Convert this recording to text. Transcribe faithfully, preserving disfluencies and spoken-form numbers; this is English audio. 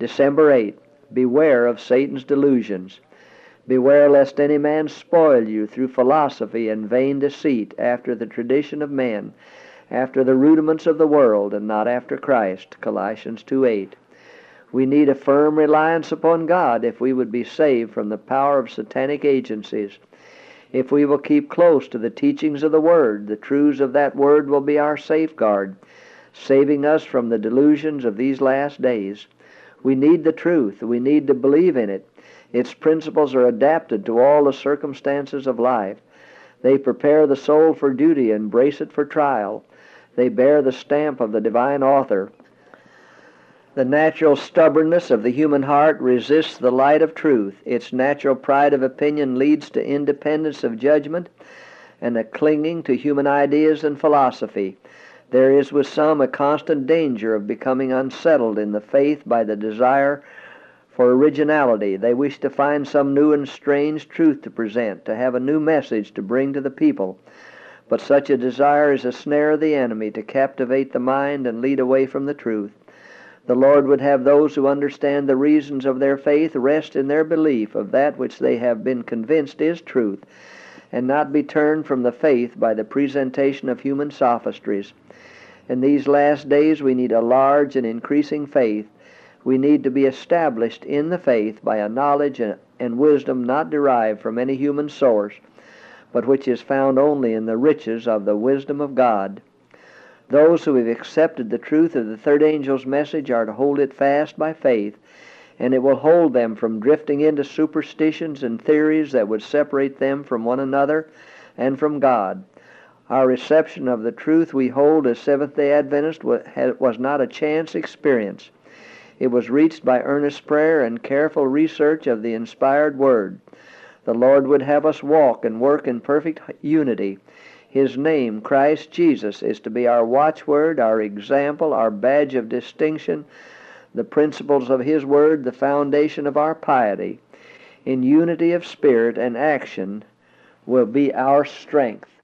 December eighth, beware of Satan's delusions. Beware lest any man spoil you through philosophy and vain deceit, after the tradition of men, after the rudiments of the world, and not after Christ. Colossians two eight. We need a firm reliance upon God if we would be saved from the power of satanic agencies. If we will keep close to the teachings of the Word, the truths of that Word will be our safeguard, saving us from the delusions of these last days. We need the truth. We need to believe in it. Its principles are adapted to all the circumstances of life. They prepare the soul for duty and brace it for trial. They bear the stamp of the divine author. The natural stubbornness of the human heart resists the light of truth. Its natural pride of opinion leads to independence of judgment and a clinging to human ideas and philosophy. There is with some a constant danger of becoming unsettled in the faith by the desire for originality. They wish to find some new and strange truth to present, to have a new message to bring to the people. But such a desire is a snare of the enemy to captivate the mind and lead away from the truth. The Lord would have those who understand the reasons of their faith rest in their belief of that which they have been convinced is truth, and not be turned from the faith by the presentation of human sophistries. In these last days we need a large and increasing faith. We need to be established in the faith by a knowledge and wisdom not derived from any human source, but which is found only in the riches of the wisdom of God. Those who have accepted the truth of the third angel's message are to hold it fast by faith, and it will hold them from drifting into superstitions and theories that would separate them from one another and from God. Our reception of the truth we hold as Seventh-day Adventists was not a chance experience. It was reached by earnest prayer and careful research of the inspired Word. The Lord would have us walk and work in perfect unity. His name, Christ Jesus, is to be our watchword, our example, our badge of distinction, the principles of His Word, the foundation of our piety. In unity of spirit and action will be our strength.